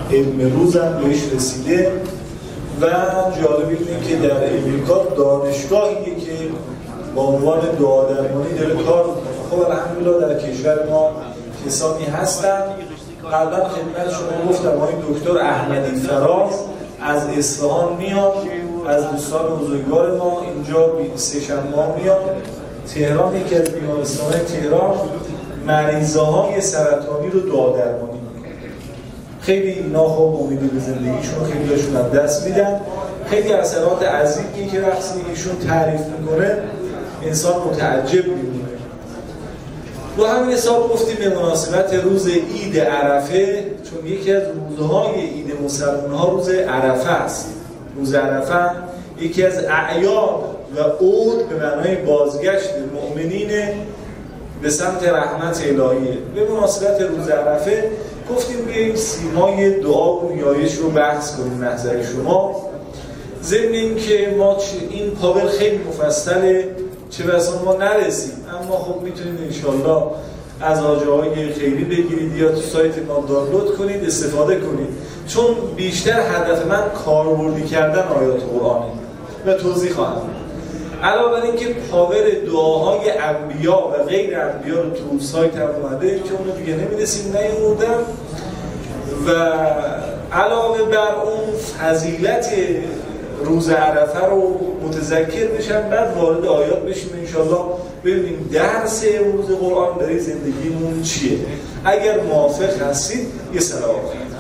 علم روز هم بهش رسیده و جالب اینه که در امریکا دانشگاهیه که با عنوان دعا درمانی داره کار میکنه. خب الحمدلله در کشور ما کسانی هستن. قبلا خدمت شما گفتم آقای دکتر احمدی فراز از اصفهان میاد، از دوستان بزرگوار ما اینجا سه‌شنبه میاد تهران، یکی از بیمارستان‌های تهران مریضاهای سرطانی رو دعا درمانی میکنه. خیلی اینا خب امیدی به زندگیشون خیلی هاشون هم دست میدن. خیلی اثرات عظیمی که وقتی ایشون تعریف میکنه انسان متعجب میمونه. و همین حساب گفتیم به مناسبت روز عید عرفه، چون یکی از روزهای عید مسلمان‌ها روز عرفه است. روز عرفه یکی از اعیاد و عود به معنای بازگشت مؤمنین به سمت رحمت الهیه. به مناسبت روز عرفه گفتیم بیاییم سیمای دعا و نیایش رو بحث کنیم محضر شما. ضمن این که ما این پاور خیلی مفصله، چه بسا ما نرسیم، اما خب میتونید انشالله از آجاهای خیلی بگیرید یا تو سایت ما دانلود کنید استفاده کنید، چون بیشتر هدف من کاربردی کردن آیات قرآنه و توضیح خواهم. علاوه بر اینکه پاور دعاهای انبیا و غیر انبیا رو تو سایت هم اومده که اونو دیگه نمی‌رسیم نیاوردم، و علاوه بر اون فضیلت روز عرفه رو متذکر بشن، بعد وارد آیات بشیم انشالله ببینیم درس روز قرآن برای زندگیمون چیه. اگر موافق هستید یه سلام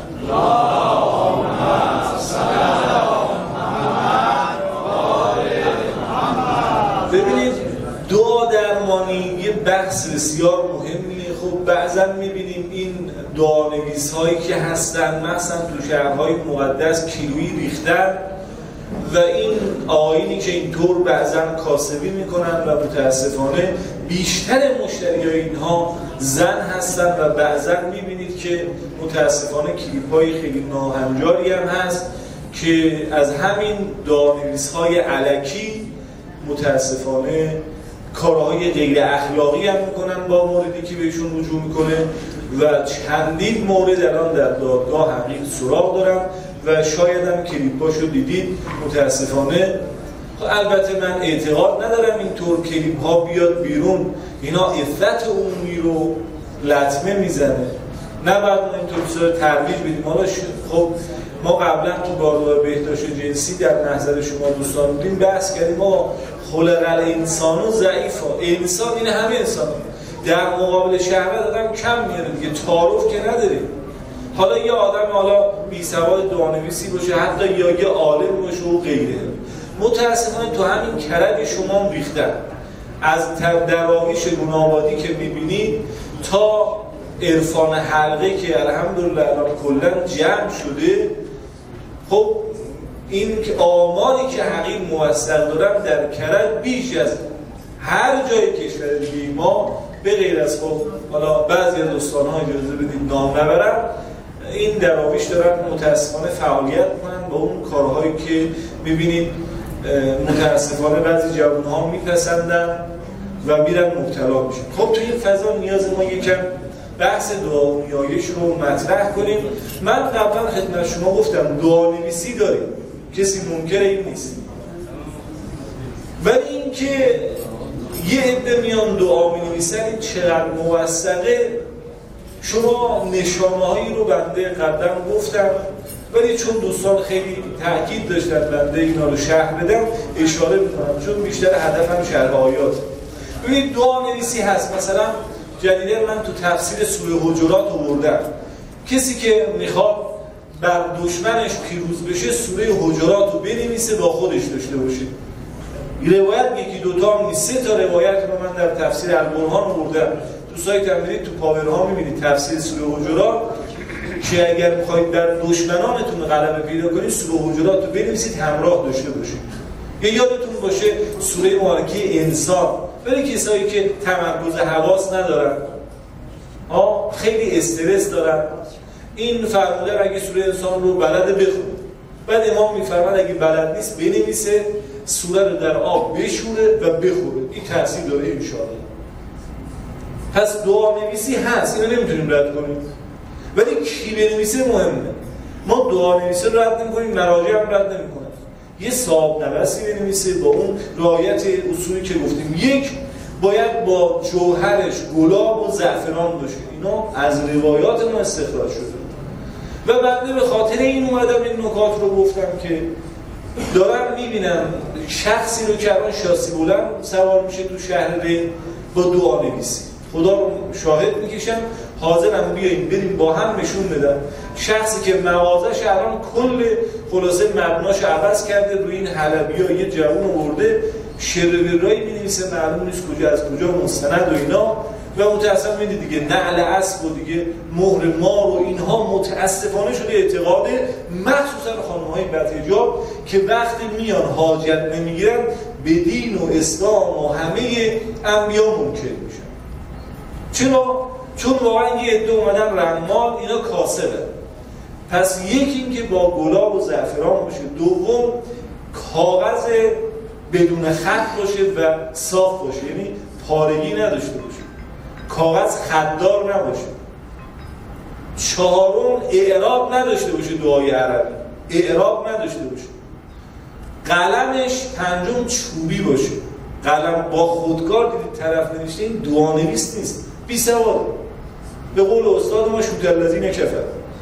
ببینید. دعا درمانی یه بحث بسیار مهمیه. خب بعضا میبینیم این دعانویس هایی که هستن مثلا تو شهرهای مقدس کیلویی ریختن و این آیینی که اینطور بعضا کاسبی میکنن و متاسفانه بیشتر مشتریای اینها زن هستن و بعضا میبینید که متاسفانه کلیپ‌های خیلی ناهنجاری هم هست که از همین دعانویس‌های الکی متاسفانه کارهای غیر اخلاقی هم میکنن با موردی که بهشون رجوع میکنه و چندین مورد الان در دادگاه حقیق سراغ دارم و شاید هم کلیپاشو دیدید. متاسفانه البته من اعتقاد ندارم اینطور کلیپ ها بیاد بیرون، اینا عفت عمومی رو لطمه میزنه، نباید اینطور ترویج بدیم. حالا خب ما قبلا تو بارگاه بهداشت جنسی در نظر شما دوستان بودیم بحث کردیم ما خلق الانسان ضعیفا، انسان این همه انسان در مقابل شهوت آدم کم میاره دیگه، تعارف که نداریم. حالا یه آدم حالا بی سواد دعانویسی باشه حتی یا یه عالم باشه و غیره، متاسفانه تو همین کرد شما ریختن از دراویش رونابادی که میبینید تا عرفان حلقه که الحمدلله الان کلا جمع شده. خب این آماری که حقیق موثق دارن در کرد بیش از هر جای کشور دیگه ما به غیر از خب حالا بعضی از دوستان‌ها اجازه بدید نام نبرم، این دراویش دارن متاسفانه فعالیت کنن با اون کارهایی که میبینید متاسفانه بعضی جوان‌ها میپسندن و میرن مبتلا میشن. خب تو این فضا نیاز ما یکم بحث دعا و نیایش رو مطرح کنیم. من قبلا خدمت شما گفتم دعانویسی داریم، کسی منکر این نیست، ولی اینکه یه عده میان دعا می‌نویسن این چقدر موثقه. شما نشانه‌هایی رو بنده قبلا گفتم، ولی چون دوستان خیلی تاکید داشتن بنده اینا رو شرح بدم اشاره می‌کنم، چون بیشتر هدفم شرح آیات. ببینید دعانویسی هست، مثلا جدیداً من تو تفسیر سوره حجرات آوردم، کسی که میخواد بر دشمنش پیروز بشه سوره حجرات رو بنویسه با خودش داشته باشه. روایت یکی دوتا هم نیست، 3 تا روایت رو من در تفسیر البرهان آوردم. تو سایت هم برید تو پاورها میبینید تفسیر سوره حجرات که اگر میخواید بر دشمنانتون غلبه پیدا کنید سوره حجرات رو بنویسید همراه داشته باشید. یا یادتون باشه سوره مبارکه انسان، برای کسایی که تمرکز حواس ندارن، خیلی استرس دارن، این فرموده اگه سوره انسان رو بلده بخونه، بعد امام میفرماد اگه بلد نیست بنویسه سوره رو در آب بشوره و بخوره، این تاثیر داره انشاءالله. پس دعا نویسی هست، اینو نمیتونیم رد کنیم، ولی کی بنویسه مهمه. ما دعانویسی رو رد نمی‌کنیم، مراجع هم رد نمی‌کنن. یه صاحب نوسی بنویسه با اون رعایت اصولی که گفتیم. یک، باید با جوهرش گلاب و زعفران باشه. اینا از روایات ما استخراج شده. و بنده به خاطر این اومدم این نکات رو گفتم که دارم میبینم شخصی رو که الان شاسی بلند سوار میشه تو شهر ری با دعانویسی. خدا رو شاهد میکشم، حاضرم بیاییم بریم با هم نشون بدم شخصی که مغازش الان کل خلاصه مبناش عوض کرده، روی این حلبی‌ها یه جوون آورده شرویرایی می‌نویسه معلوم نیست کجا از کجا مستند و اینا، و متأسفانه میدید دیگه نعل اسب و دیگه مهر مار و اینها متأسفانه شده اعتقاد مخصوصا خانم‌های بدحجاب که وقتی میان حاجت نمیگیرن به دین و اسلام و همه انبیا منکر میشن. چرا؟ چون واقعا یه عده اومدن رنمال، اینا کاسبه. پس یکی این که با گلاب و زعفران باشه، دوم کاغذ بدون خط باشه و صاف باشه، یعنی پارگی نداشته باشه، کاغذ خطدار نباشه، چهارم اعراب نداشته باشه، دعای عربی اعراب نداشته باشه، قلمش پنجم چوبی باشه، قلم با خودکار دیدید طرف نوشته، این دعانویس نیست، بی سواد. به قول استاد ما شوترلزین کفر.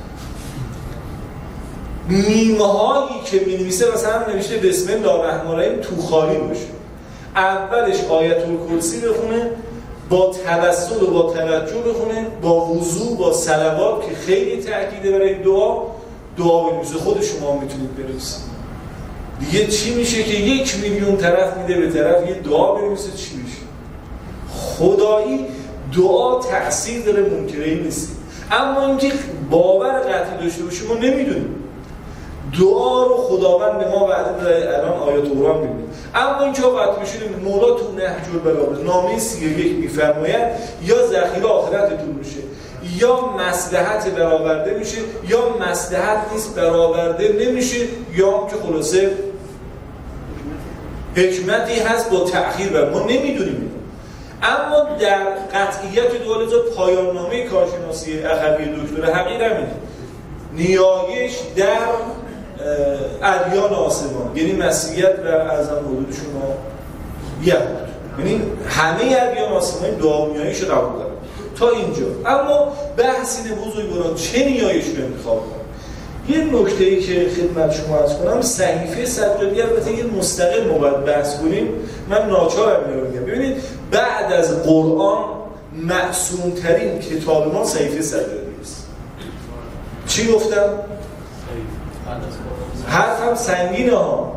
میمهایی که می‌نویسه مثلا نوشته بسم الله الرحمن الرحیم تو خالی باشه، اولش آیت الکرسی بخونه، با توسل و با توجه بخونه، با وضو، با صلوات که خیلی تأکیده برای دعا بنویسه. خود شما میتونید بنویسید. دیگه چی میشه که 1 میلیون طرف میده به طرف یه دعا بنویسه؟ چی میشه؟ خدایی دعا تأثیر داره، منکری نیست. اما اینکه باور قطعی داشته باشیم ما نمیدونیم. دعا رو خداوند به ما وعده داده، الان آیات قرآن می‌بینیم. اما اینجا قطع بشیم مولا تو نهج البلاغه نامه 31 می‌فرماید یا ذخیره آخرتتون میشه، یا مصلحت برآورده میشه، یا مصلحت نیست برآورده نمیشه، یا که خلاصه حکمتی هست با تأخیر و ما نمیدونیم. اما در قطعیت دوالزا پایان نامه کارشناسی اخوی دکتر حقیر همینه، نیایش در ادیان آسمان، یعنی مسیحیت و ارزم حدود شما یهود، یعنی همه ادیان آسمانی دعا نیایش رو قبول دارن تا اینجا. اما بحث اینه بزرگواران چه نیایش رو انتخاب کنن. یه نکته‌ای که خدمت شما عرض کنم، صحیفه سجادی البته یه مستقل ما باید بحث کنیم، من ناچارم میگم. ببینید بعد از قرآن معصوم ترین کتاب ما صحیفه سجادی است. چی گفتم؟ حرفم سنگینه ها.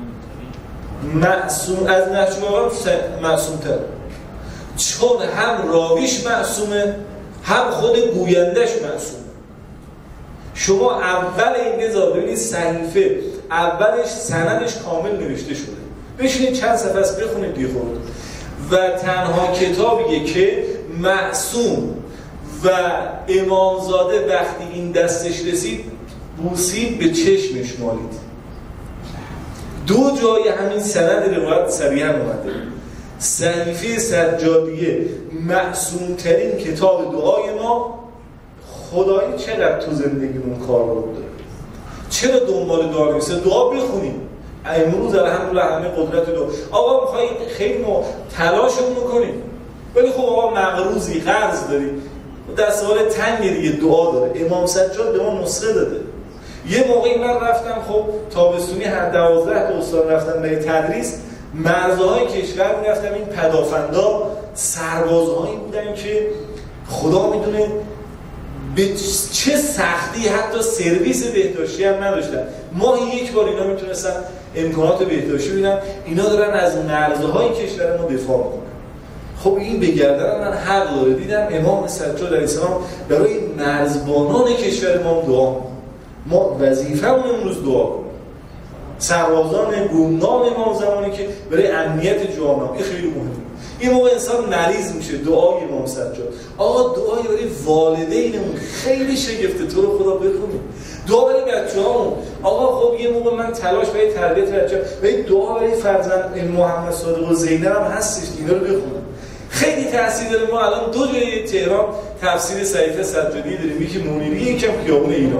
معصوم از نهج البلاغه معصوم تر، چون هم راویش معصومه هم خود گویندش معصومه. شما اول این بذار ببینید صحیفه اولش سندش کامل نوشته شده، بشینید چند صفحه است بخونید دیگه خود، و تنها کتابیه که معصوم و امامزاده وقتی این دستش رسید بوسید به چشمش مالید. 2 جای همین سند روایت صریحاً اومده. صحیفه سجادیه معصوم ترین کتاب دعای ما. خدایی چقدر تو زندگیمون کار رو داره، چرا دنبال دعا نیست؟ دعا بخونیم امروز الحمدلله همه قدرت دعا. آقا میخوایی خیلی ما تلاشمون میکنیم، ولی خب آقا مقروضی قرض داری، دستوال تنگ دیگه دعا داره. امام سجاد به ما نسخه داده. یه موقعی من رفتم خب تابستونی هر 12 تا استاد رفتن برای تدریس، مرزهای کشور میرفتم، این پدافندا سربازهایی بودن که خدا میدونه به چه سختی حتی سرویس بهداشتی هم نداشتن. ماهی 1 بار اینا میتونستن امکانات بهداشتی ببینن، اینا دارن از مرزهای کشور ما دفاع میکنن. خب این به گردن من حق داره. دیدم امام سجاد علیه السلام برای مرزبانان کشور ما دعا، ما وظیفه‌مون امروز دعا کنیم. سربازان گمنام امام زمانی که برای امنیت جامعه، این خیلی مهمه. این موقع انسان مریض میشه، دعای امام سجاد. آقا دعای برای والدینمون خیلی شگفته، تو رو خدا بخونیم. دعا برای بچه‌هامون. آقا خب یه موقع من تلاش برای تربیت بچه‌ها، برای دعا برای فرزند محمد صادق و زینب هم هستش، اینا رو بخونیم. خیلی تاثیر داره. ما الان 2 جای تهران تفسیر صحیفه سجادی داریم، یکی منیری، یکم خیابون ایران.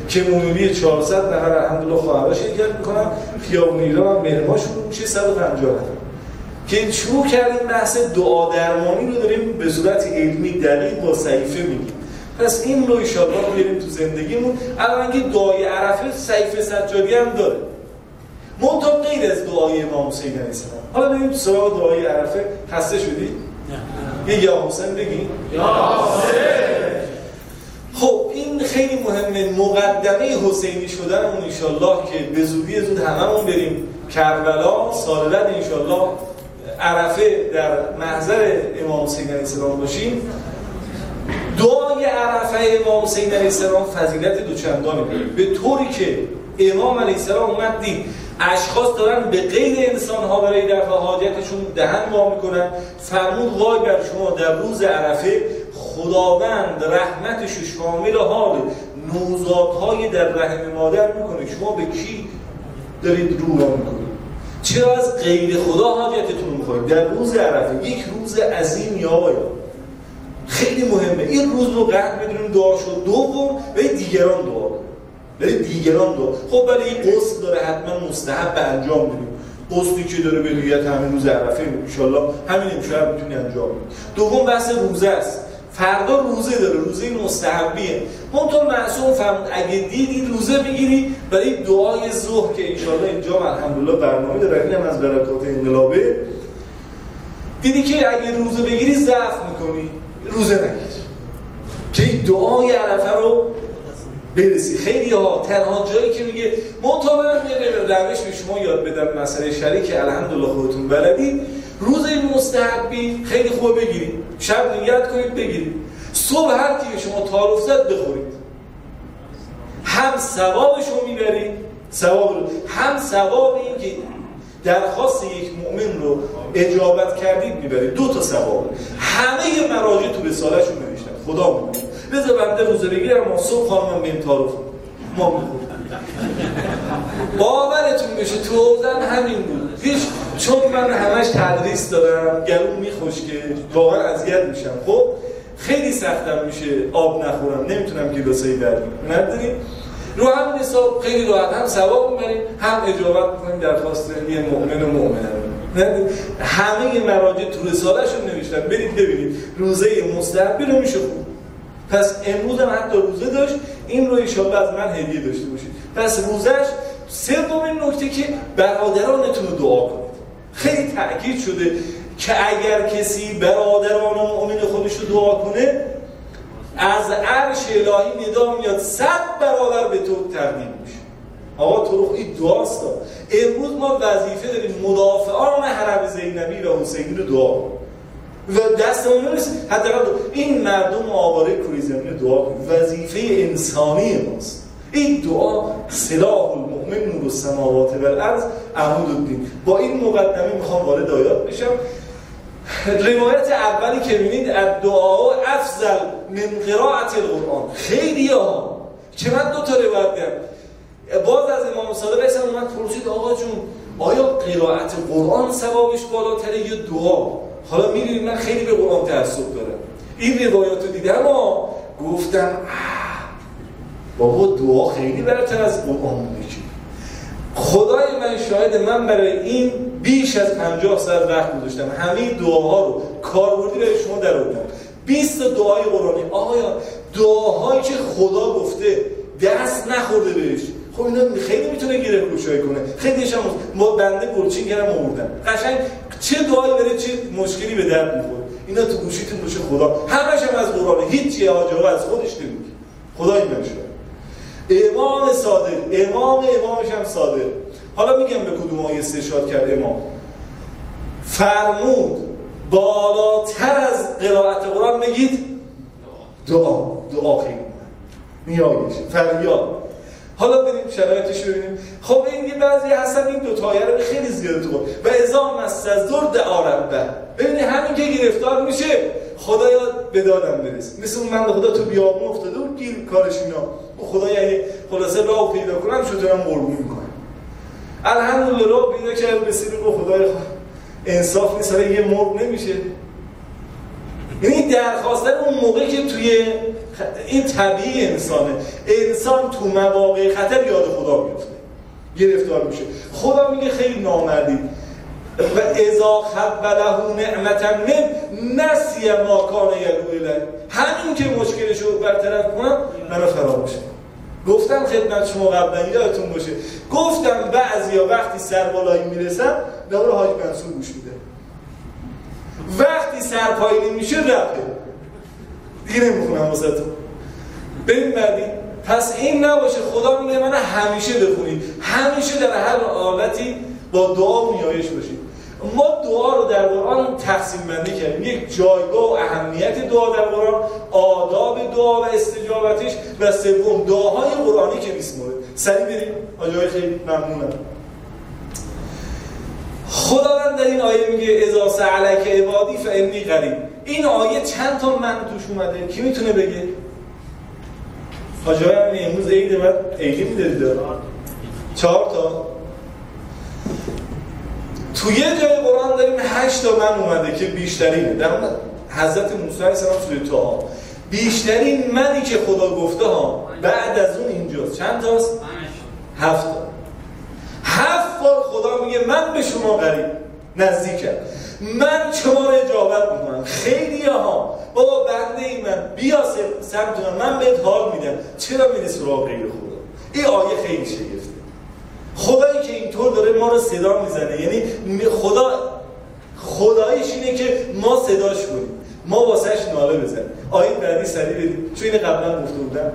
که مومیلی 400 نفر الحمدلله خواهرها شرکت میکنن، خیابون ایران هم مهرها شروع میشه 150 نفر که شروع کردیم بحث دعا درمانی رو داریم به صورت علمی دقیق با صحیفه میگیم. پس این رو انشاءالله بیاریم تو زندگیمون. الان که دعای عرفه صحیفه سجادی هم داره، منتها غیر از دعای امام حسین علیه السلام. حالا بریم سراغ دعای عرفه. خسته شدی؟ یه یا حسین بگی؟ یا حسین. خب این خیلی مهمه، مقدمه حسینی شدنمون انشاءالله که به زودی زود هممون بریم کربلا، سال بعد انشاءالله عرفه در محضر امام حسین علیه السلام باشیم. دعای عرفه امام حسین علیه السلام فضیلت دوچندانی داره، به طوری که امام علیه السلام اومد دید اشخاص دارن به غیر انسان‌ها برای رفع حاجتشون دهن وا میکنن، فرمود وای بر شما در روز عرفه خداوند رحمتش شامل حال نوزادهای در رحم مادر میکنه، شما به کی دارید رو را میکنید؟ چرا از غیر خدا حاجتتون میخواید؟ در روز عرفه، یک روز عظیم یا خیلی مهمه. این روز رو قدر بدونیم دعا شد. دوم برای دیگران دعا، برای دیگران دعا. خب برای غسل داره حتما مستحب انجام بدیم، غسلی که داره به نیت همین روز عرفه ان شاءالله همین امشب میتونی انجام بدیم. دوم بحث روزه است، فردا روزه داره، روزه مستحبیه. منتها معصوم فرمود اگه دیدی روزه بگیری برای دعای ظهر که ان شاءالله اینجا الحمدلله برنامه داره، اینم از برکات انقلابه. دیدی که اگه روزه بگیری ضعف میکنی، روزه نگیر که این دعای عرفه رو برسی. خیلی ها تنها جایی که میگه منطقه روش به شما یاد بدم مسئله شریک الحمدلله خودتون بلدید، روزه مستحبی خیلی خوب بگیرید، شب نیت کنید بگیرید، صبح هر کی شما تعارف زد بخورید، هم ثوابش رو میبرید، ثواب رو، هم ثواب این که درخواست یک مؤمن رو اجابت کردید میبرید، دو تا ثواب. همه مراجع تو رساله‌شون نوشتن خدا میگه بذار بنده روزه بگیرم، ما صبح خانم بهم تعارف ما میخوریم. باورتون بشه تو حوزم همین بود. هیچ، چون من همش تدریس دارم، گلوم میخشکه، واقعا اذیت میشم. خب خیلی سختم میشه آب نخورم، نمیتونم گلاسایی بردیم نداریم. رو همین حساب خیلی راحت هم ثواب میبریم، هم اجابت میکنیم درخواست یه مؤمن و مؤمنه. همه مراجع تو رساله‌شون نوشتن برید ببینید روزه مستحبی رو میشه خون. پس امروز هم حتی روزه داشت، این رو انشاءالله از من هدیه داشته باشید. پس روزش. سومین نکته که برادرانتون رو دعا کنید. خیلی تأکید شده که اگر کسی برادران و مؤمن خودش رو دعا کنه از عرش الهی ندا میاد 100 برابر به تو تقدیم میشه. آقا تو این دعاست. امروز ما وظیفه داریم مدافعان حرم زینبی و حسینی رو دعا کنیم و دستمون نرسید حداقل این مردم آواره کوره زمین دعا کنیم. وظیفه انسانی ماست. این دعا سلاح المؤمن نور السماوات و الارض عمود الدین. با این مقدمه میخوام وارد آیات بشم. روایت اولی که می‌بینید الدعاء افضل من قراءة القرآن. خیلی ها که من دو تا روایت دیدم. باز از امام صادق علیه السلام اومد پرسید آقا جون آیا قرائت قرآن ثوابش بالاتره یا دعا؟ حالا می‌دونید من خیلی به قرآن تعصب دارم. این روایات رو دیدم و گفتم بابا دعا خیلی برتر از قرآن میشه. خدای من شاهد، من برای این بیش از 50 ساعت وقت گذاشتم، همه دعاها رو کاربردی برای شما درآوردم. 20 تا دعای قرآنی. آقا دعاهایی که خدا گفته دست نخورده بهش، خب اینا خیلی میتونه گره گشایی کنه. خیلیش هم ما بنده گلچین کردم آوردم. قشنگ چه دعایی بره چه مشکلی به درد میخوره. اینا تو گوشیتون باشه خدا. همش هم از قرآن، هیچ یه آجا از خودش نمیگه. خدای من شاهد. امام صادق، امامش هم صادق. حالا میگم به کدوم آیه استشهاد کرد امام. فرمود بالاتر از قرائت قرآن بگید دعا خیلی نیایش فریاد. حالا بریم شرایطش رو ببینیم. خب این یه بعضی هستن این دو تا آیه رو خیلی زیاده تو و اذا مس الضر دعا ربه. ببینید همین که گرفتار میشه خدایا به دادم برس. مثل اون بنده خدا تو بیابون افتاده و گیر کارش اینا. خدایا اگه خلاصه راه پیدا کنم شطورم قربون میکنم. الحمدلله راه پیدا کردم رسید به خدای انصاف نیست یه مرغ نمیشه. یعنی درخواستن اون موقعی که توی این طبیعی انسانه. انسان تو مواقع خطر یاد خدا میفته، گرفتار میشه. خدا میگه خیلی نامردی و اذا خبله نعمتا من نسی ما کان یدعو الیه، همین که مشکلشو برطرف کنم منو فراموش کنم. گفتم خدمت شما قبلا یادتون باشه، گفتم بعضیا وقتی سربالایی میرسن داره حاج منصور گوش میده، وقتی سرپایینی میشه رفته دیگه نمیخونم واسهتون. ببین بعدی پس این نباشه. خدا میگه من همیشه بخونید، همیشه در هر حالتی با دعا و نیایش باشید. ما دعا رو در قرآن تقسیم بندی کردیم، یک جایگاه و اهمیت دعا در قرآن، آداب دعا و استجابتش، و سوم دعاهای قرآنی که نیست مورد. سریع بریم، آجای خیلی ممنونم. خداوند در این آیه میگه اذا سألک عبادی فانی قریب. این آیه چند تا من توش اومده؟ کی میتونه بگه؟ آجای همین امروز عیده، من عیدی میدارید 4 تا. توی یه جای قرآن داریم 8 تا من اومده که بیشترینه. در اون حضرت موسی علیه السلام سوره طه بیشترین منی که خدا گفته ها بعد از اون اینجاست. چند تاست؟ 7 تا. 7 بار خدا میگه من به شما قریب، نزدیکم، من شما رو اجابت میکنم. خیلی ها بابا بنده ای من بیا سمت من بهت حال میدم، چرا میری سراغ غیر خدا؟ این آیه خیلی شگفته. خدایی که اینطور داره ما رو صدا میزنه، یعنی خدایش اینه که ما صداش کنیم، ما واسهش ناله بزنیم. آیه بعدی سریع بدیم، چون اینه قبلا گفته بودم.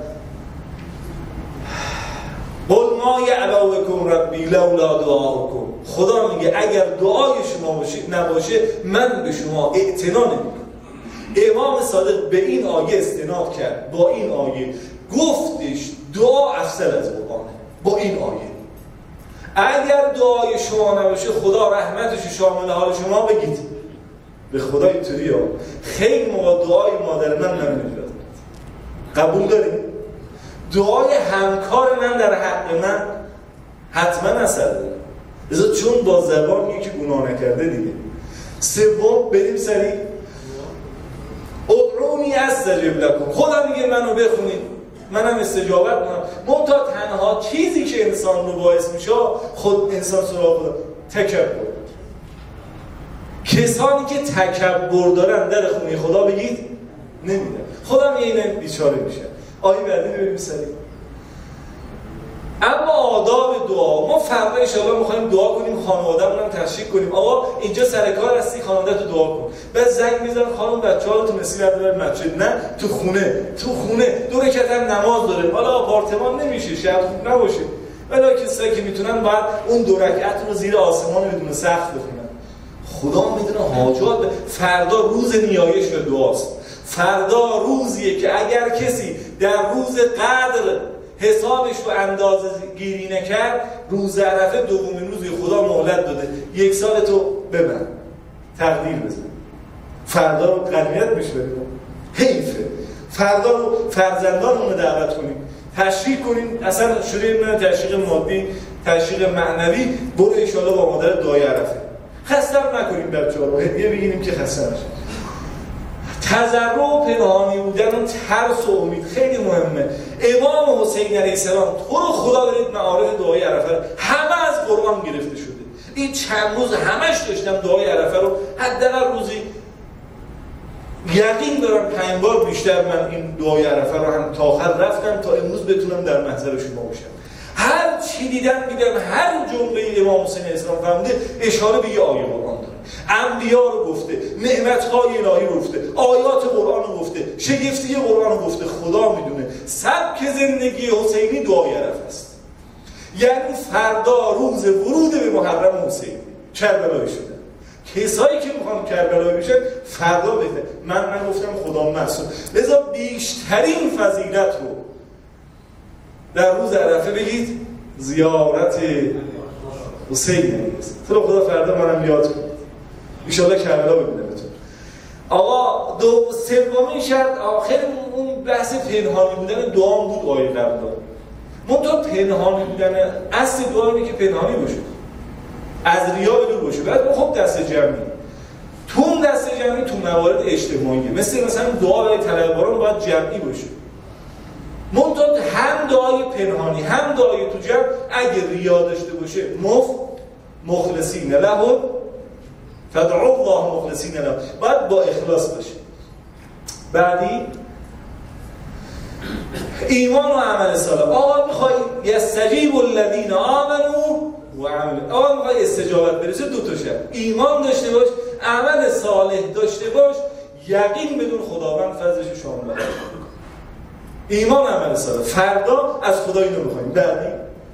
قل ما یعبأ بکم ربی لولا دعاؤکم. خدا میگه اگر دعای شما نباشه من به شما اعتنا نمیکنم. امام صادق به این آیه استناد کرد، با این آیه گفتش دعا افضل از قرآنه. با این آیه اگر دعای شما نباشه خدا رحمتش شامل حال شما، بگید به خدا اینطوری ها خیلی موقع دعای مادر من نمیدونید قبول داریم، دعای همکار من در حق من حتما اثر داره، لذا چون با زبان میگه که گناه نکرده دیگه. سوم بریم سریع، ادعونی استجب لکم. خدا میگه منو بخونید منم استجابت کنم. منتها تنها چیزی که انسان رو باعث میشه خود انسان سراغ خدا تکبر. کسانی که تکبر دارن در خونه خدا بگید نمیدن. خدا میگه این بیچاره میشه. آیه بعدی ببینیم سریع. اما آداب دعا، ما فردا ان شاءالله می‌خوایم دعا کنیم، خانواده‌مون هم تشریک کنیم. آقا اینجا سر کار هستی، خانواده‌ت رو دعا کن. بعد زنگ میزنن خانم بچه‌ها رو تو مسجد ببر مسجد، نه تو خونه 2 رکعت هم نماز داره. حالا آپارتمان نمیشه، شاید خوب نباشه، ولی کسایی که میتونن باید اون 2 رکعت رو زیر آسمان بدون سقف بخونن. خدا میدونه حاجات. فردا روز نیایش و دعاست. فردا روزیه که اگر کسی در روز قدر حسابش رو اندازه گیری نکرد، روز عرفه دومین روزی خدا مهلت داده 1 سال تو ببند، تقدیر بزن. فردا رو غنیمت بشوریم، حیفه. فردا رو فرزندانمون رو دعوت کنیم، تشریک کنیم. اصلا شروع نه تشریک مادی، تشریک معنوی. برو ان شاءالله با مادر دعای عرفه. خسته نکنیم بچه‌ها رو، هدیه بگیریم که خسته نشه. تضرع و پنهانی بودن و ترس و امید خیلی مهمه. امام حسین علیه السلام تو رو خدا دارید معارف دعای عرفه همه از قرآن گرفته شده. این چند روز همش داشتم دعای عرفه رو، حداقل روزی یقین دارم 5 بار بیشتر من این دعای عرفه رو هم تا آخر رفتم تا امروز بتونم در محضر شما باشم. هر چی دیدم میگم، هر جمله امام حسین علیه السلام فرموده اشاره به یه آیه قرآن داره. انبیا رو گفته، نعمت‌های الهی رو گفته، آیات قرآن رو گفته، شگفتی قرآن رو گفته. خدا میدونه سبک زندگی حسینی دعای عرفه است. یعنی فردا روز ورود به محرم حسین کربلایی شدن. کسایی که میخوان کربلایی بشن فردا بده. من گفتم خدا مسئول. لذا بیشترین فضیلت رو در روز عرفه بگید زیارت حسین است. تو خدا فردا منم یاد کنید. ان شاءالله کربلا ببینمتون. آقا سومین شرط آخر اون بحث پنهانی بودن دعا بود. آیه قبل منتها پنهانی بودن اصل دعا اینه که پنهانی باشه، از ریا بدور باشه. بعد خب دست جمعی، تو اون دست جمعی تو موارد اجتماعیه، مثلا دعا برای طلبکاران باید جمعی باشه. منتها هم دعای پنهانی هم دعای تو جمع اگه ریا داشته باشه مخلصین له فدعوا الله مخلصین له، باید با اخلاص باشه. بعدی ایمان و عمل صالح. آقا میخوای یستجیب الذین آمنوا و عملوا، آقا میخوای استجابت برسه دو تا شرط: ایمان داشته باش، عمل صالح داشته باش، یقین بدون خداوند فضلش شامل. ایمان عمل صالح فردا از خدا اینو میخوایم. بعدی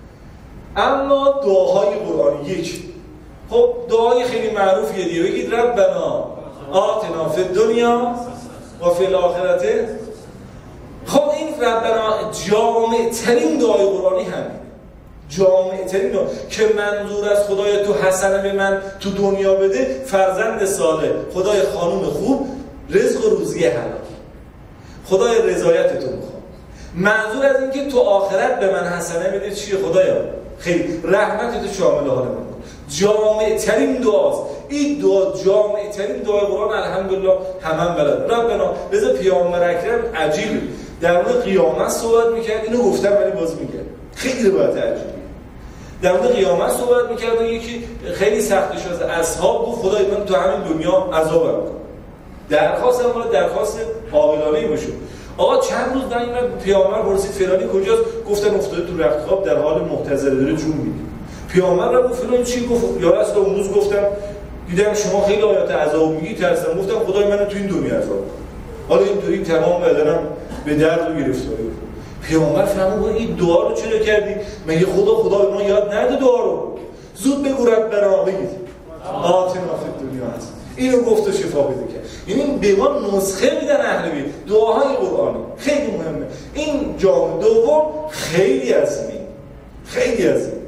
اما دعاهای قرآنی. یک، خب دعای خیلی معروفیه دیگه، بگید ربنا آتنا فی الدنیا و فی الاخرته. خب این ربنا جامع ترین دعای قرآنی همین، جامع ترین دعا که منظور از خدای تو حسنه به من تو دنیا بده، فرزند صالح، خدای خانوم خوب، رزق و روزی حلال، خدای رضایت تو میخوام. منظور از این که تو آخرت به من حسنه بده چیه؟ خدایا خیلی رحمت تو شامل حال من کن. جامع ترین دعاست این دعا، جامع ترین دعای قرآن. الحمدلله همون بلد. ربنا لذا پیامبر اکرم عجیبه در مورد قیامت صحبت میکرد، اینو گفتم ولی باز میگم خیلی روایت عجیبه. در مورد قیامت صحبت میکرد و یکی خیلی سختش از اصحاب گفت خدای من تو همین دنیا عذابم کن. درخواست هم درخواست عاقلانه‌ای باشه. آقا چند روز من پیامبر پرسید فلانی کجاست؟ گفتن افتاده تو رخت خواب در حال محتضر داره جون میده. پیامبر را گفت فلان چی گفت؟ یا رسول اون روز گفتم دیدم شما خیلی آیات عذاب میگی ترسیدم، گفتم خدای منو تو این دنیا عذاب کن. حالا اینطوری تمام بدنم به درد و گرفتاری. پیامبر فرمود این دعا رو چرا کردی؟ مگه خدا به ما یاد نده دعا رو؟ زود بگو ربنا بگید آتنا فی الدنیا هست. اینو گفت و شفا بده کرد. یعنی به ما نسخه میدن اهل بیت، دعاهای قرآنی خیلی مهمه. این جام دوم خیلی عظیمه، خیلی عظیم.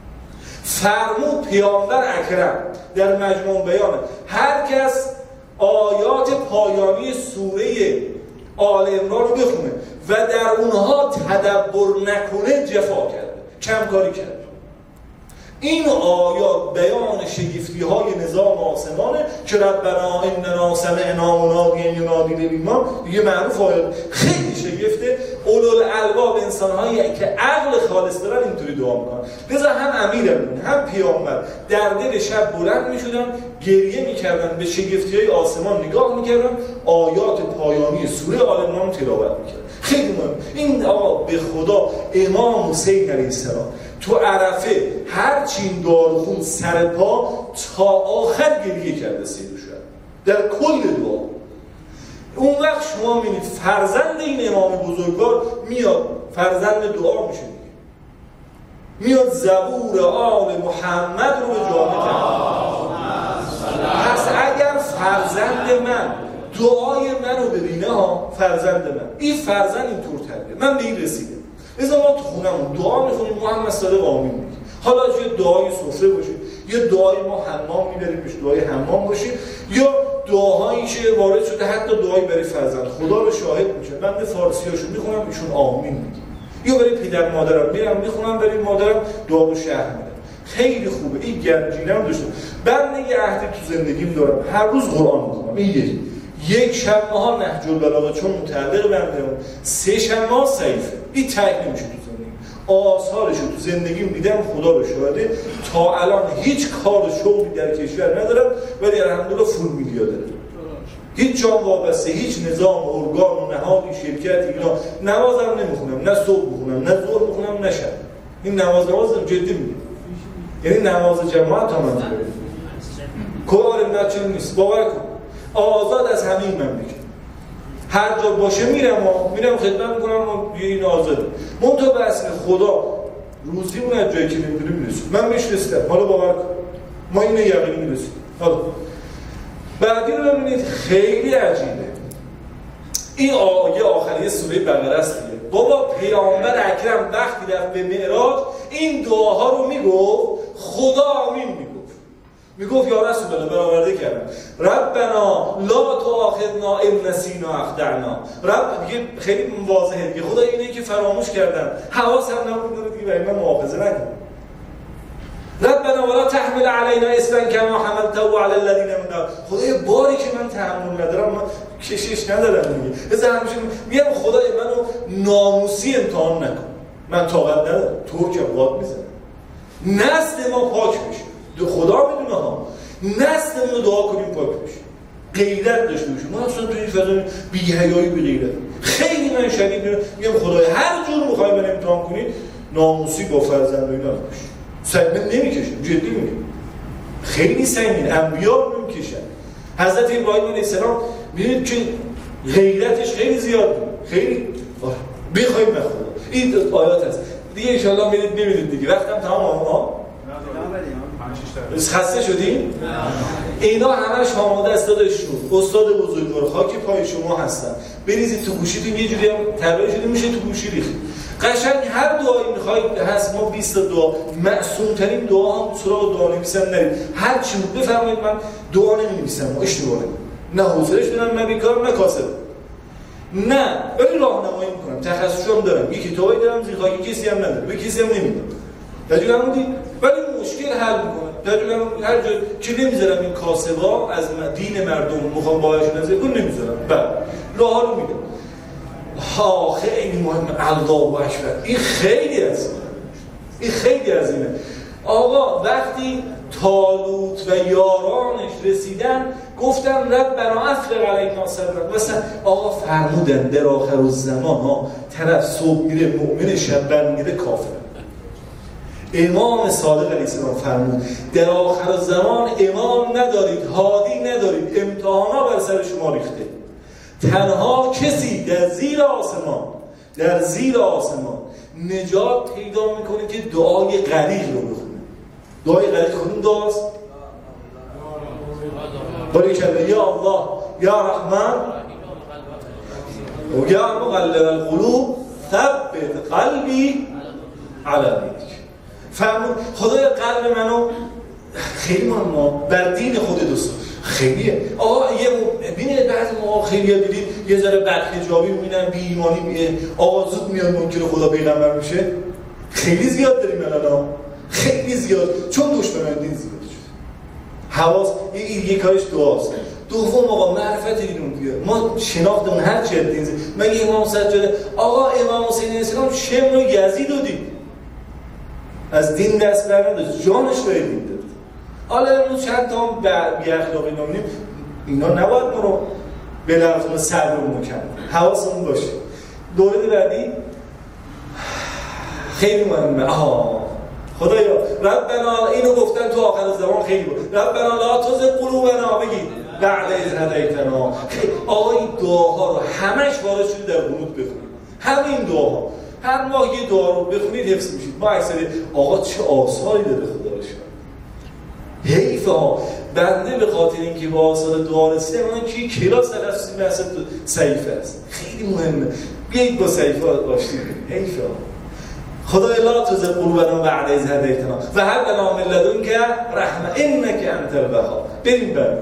فرمود پیامبر اکرم در مجموع بیان هر کس آیات پایانی سوره آل عمران رو بخونه و در اونها تدبر نکنه جفا کرده، کمکاری کرده. این آیات بیان شگفتی‌های نظام آسمانه که ربنا اننا سمعنا منادیا ینادی للایمان، دیگه معروف آیات خیلی شگفته. اولوالالباب انسان‌هایی که عقل خالص دارن اینطوری دعا میکنن. لذا هم امیرمون هم پیامبر در دل شب بلند میشدن، گریه میکردن، به شگفتی‌های آسمان نگاه میکردن، آیات پایانی سوره آل عمران تلاوت میکردن. خیلی مهم. این آقا به خدا امام حسین علیه السلام تو عرفه هر چین دارخون سر پا تا آخر گریه کرده سیدو شد در کل دعا. اون وقت شما میبینید فرزند این امام بزرگوار میاد فرزند دعا میشه دیگه، میاد زبور آل محمد رو به جامعه تبدیل. پس اگر فرزند من دعای منو ببینه ها، فرزند من این فرزند اینطور تربیه من به این رسیده. ازا ما تو خونمون دعا میخونیم، محمد صادق آمین میگیم. حالا یه دعای سفره باشه، یه دعای ما حمام میبریم بهش دعای حمام باشه، یا دعاهایی که وارد شده حتی دعایی برای فرزند. خدا رو شاهد میشه من به فارسیاشو میخونم ایشون آمین میگه، یا برای پدر مادرم میرم میخونم برای مادرم دعا رو شرح میدم. خیلی خوبه. این گنجینه‌ام داشتم. بنده یه عهد تو زندگیم دارم، هر روز قرآن میخونم. این یک شب ها نهج البلاغه چون متعلق بندم، 3 شب ضعیفه. این تک نمیشه تو زندگی. آثارش رو تو زندگیم دیدم، خدا رو شاهده. تا الان هیچ کار و شغلی در کشور ندارم ولی الحمدلله فول میلیاردرم. هیچ جام وابسته، هیچ نظام ارگان و نهادی شرکت اینا. نمازم نمیخونم، نه صبح میخونم، نه ظهر میخونم، نه شب. این نمازم جدی میگم. یعنی نماز جماعت هم من کار نچل نیست. باور کن. آزاد از همین مملکت هر جا باشه میرم خدمت میکنم و این آزاده. منتها به اصل خدا روزی اون از جایی که نمیدونی میرسید. من بهش رسیدم. حالا باور کن ما اینو یقینی میرسید. حالا بعدی رو ببینید خیلی عجیبه. این آیه آخری سوره بقره است دیگه. بابا پیامبر اکرم وقتی رفت به معراج این دعاها رو میگفت، خدا آمین میگفت یا رسول الله برآورده کردم ربنا لا تؤاخذنا ان نسینا اخطأنا. رب دیگه خیلی واضحه دیگه، خدا اینه که فراموش کردم، حواسم نبود دیگه برای من مؤاخذه نکن. ربنا ولا تحمل علينا اصرا كما حملته على الذين من قبلنا. خدای باری که من تحمل ندارم، کشش ندارم دیگه. بذار همیشه میگم خدای منو ناموسی امتحان نکن، من طاقت ندارم، تو که قاد میزنه نسل ما پاک بشه، خدا میدونه ها، نسلمون رو دعا کنیم پاک بشه، غیرت داشته باشیم. ما اصلا تو این فضا بی‌حیایی بی غیرت. خیلی من شدید میگم خدای هر جور میخوای من امتحان کنید ناموسی با فرزند و اینا باشه. سنگین نمیکشم، جدی میگم، خیلی سنگین، انبیا نمیکشن. حضرت ابراهیم علیه السلام می‌بینید که غیرتش خیلی زیاد بود، خیلی بخوایم به خدا. این آیات هست دیگه، ان شاء الله می‌بینید دیگه. وقتم تمام ها. خسته شدیم؟ اینا همش آماده است داداشون. استاد بزرگوار خاک پای شما هستن. بریزید تو گوشیتون، یه جوری هم طراحی شده میشه تو گوشی ریخت. قشنگ هر دعایی می‌خواید هست، ما 20 تا دعا، معصوم ترین دعا هم سراغ دعا نویسم نرید. هر چی بود بفرمایید، من دعا نمی‌نویسم، اشتباهه. نه حوصله‌اش دارم، نه بیکار، نه کاسب. نه، ولی راهنمایی می‌کنم. تخصصم دارم. یه کتابی دارم زیر خاک کسی هم نداره. به کسی هم نمیدم. تجربه بودید؟ ولی مشکل حل می‌کنم. تجربه هر جا که نمی‌ذارم این کاسبا از دین مردم می‌خوام باهاشون نزد کن نمی‌ذارم. بعد راه‌ها رو میدم. ها خیلی مهمه. الله اکبر. این خیلی عظیمه. این خیلی عظیمه. آقا وقتی طالوت و یارانش رسیدن گفتن ربنا افرغ علینا صبرا، مثلا آقا فرمودن در آخرالزمان ها طرف صبح میره مؤمن، شب برمیگرده کافر. امام صادق علیه السلام فرمود در آخرالزمان امام ندارید، هادی ندارید، امتحانا بر سر شما ریخته. تنها کسی در زیر آسمان نجات پیدا میکنه که دعای غریق رو بخونه. دعای غریق کدوم دعاست؟ باریکالله. یا الله یا رحمان و یا مقلب القلوب ثبت قلبی علی دینک. فرمود خدای قلب منو خیلی مهمه بر دین خود دوست. خیلیه آقا یه ببینید بعضی موقع خیلی‌ها دیدید یه ذره بدحجابی می‌بینن، بی ایمانی میگه آقا زود میاد ممکنه خدا پیغمبر میشه. خیلی زیاد داریم الان، خیلی زیاد، چون دشمنان دین زیاد شده. حواس این کارش دعاست. دوم آقا معرفت اینو بیار. ما شناختمون هر چه دین مگه امام سجاده آقا امام حسین علیه السلام شمر و یزید رو دید، از دین دست بر نداشت، جانش رو دین داد. حالا امروز چند تا هم بی اخلاقی نامونیم، اینا نباید ما رو به لحظه صبر رو مکمل حواسمون باشه. دوره بعدی خیلی مهمه. خدایا ربنا، اینو گفتن تو آخر زمان خیلی بود، ربنا لا تزغ قلوبنا، بگید بعد از هدیتنا. آقا این دعاها رو همش وارد شده در قنوت بخونید. همین دعاها هر ماه یه دعا رو بخونید حفظ میشید. ما اکثری آقا چه آثاری داره خدا رو شکر. حیفه ها بنده به خاطر اینکه با آثار دعا رسیدم من که کلاس تخصصی بحث صحیفه است، خیلی مهمه. بیایید با صحیفه آشتی کنید. حیفه ها. خدای لا تزغ قلوبنا بعد اذ هدیتنا و هب لنا من لدنک رحمه انک انت الوهاب. بریم بعد.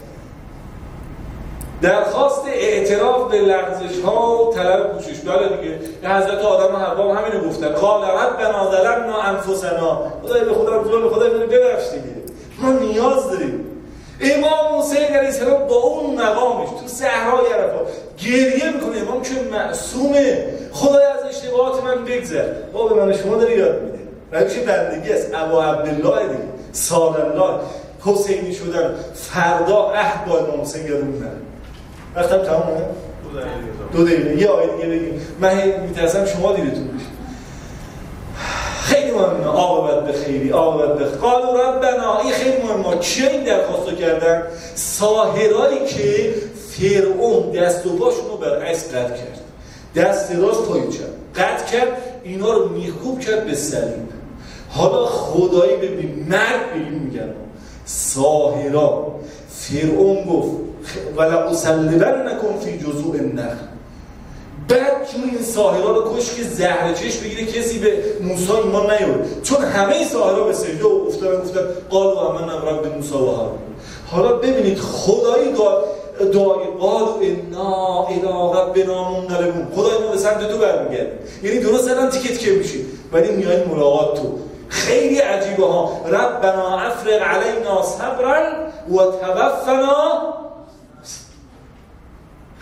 درخواست اعتراف به لغزش ها و طلب کوشش. بله دیگه حضرت آدم و حوا همینو گفتن، قال ربنا ظلمنا انفسنا، خدای به خدا ظلم خدای منو ببخش دیگه، ما نیاز داریم. امام حسین علیه السلام با اون مقامش تو صحرای عرفات گریه میکنه، امام که معصومه، خدای از اشتباهات من بگذر. با به من شما داره یاد میده روش بندگی است. ابا عبدالله دیگه سال الله حسینی شدن، فردا عهد با امام حسین یادمون نره. وقتم تمامه؟ 2 دقیقه. یه آیه دیگه بگیم. من میترسم شما دیرتون بشه. خیلی مهمه. عاقبت بخیری، عاقبت بخیر. قالوا ربنا، این خیلی مهمه. کیا این درخواستو کردن؟ ساحرایی که فرعون دست و پاشون رو برعکس قطع کرد. دست راست پای چپ قطع کرد، اینا رو میخکوب کرد به صلیب. حالا خدایی ببین مرد بگیم میگن ساحرا. فرعون گفت ولا اصلبنکم فی جذوع النخل. بعد چون این ساحرا رو کش که زهر چش بگیره کسی به موسی ایمان نیاره، چون همه ساحرا به سجده افتادن گفتن قالوا آمنا برب موسی و هارون. حالا ببینید خدایی دعای قالوا انا الی ربنا منقلبون، خدای ما به سمت تو برمیگردیم. یعنی درست الان تیکت که میشی ولی میای ملاقات تو. خیلی عجیبه ها. ربنا افرغ علینا صبرا و توفنا.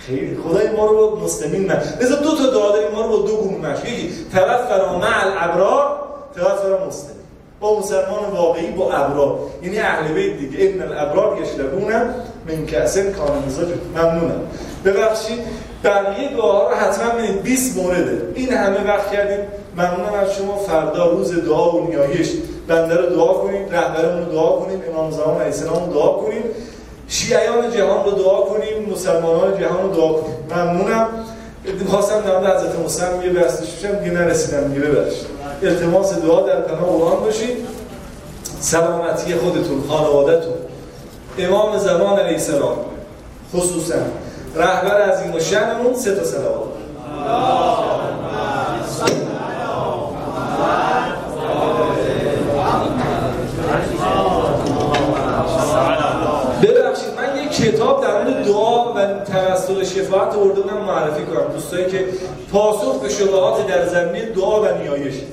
خیلی خدای ما رو با مسلمین نه. مثلا دو تا دعا داریم ما رو با دو گونه مشی. یکی توفنا مع الابرار، توفنا مسلم. با مسلمان واقعی با ابرار، یعنی اهل بیت دیگه. ان الابرار یشربون من کأس کان مزاج. ممنونم. ببخشید بقیه دعاها رو حتما ببینید 20 مورده. این همه وقت کردیم. ممنونم از شما. فردا روز دعا و نیایش بنده رو دعا کنید، رهبرمون رو دعا کنید، امام زمان علیه السلام رو دعا کنید، شیعیان جهان رو دعا کنیم، مسلمانان جهان رو دعا کنیم. ممنونم. خواستم در مورد حضرت موسی یه بحثش بشم دیگه نرسیدم دیگه. ببخشید. التماس دعا در پناه قرآن باشید. سلامتی خودتون، خانواده‌تون، امام زمان علیه السلام خصوصا رهبر عظیم الشأنمون. 3 تا صلوات. ببخشید من یک کتاب در مورد دعا و توسل شفاعت آوردم معرفی کنم دوستایی که پاسخ به شبهات در زمینه دعا و نیایش.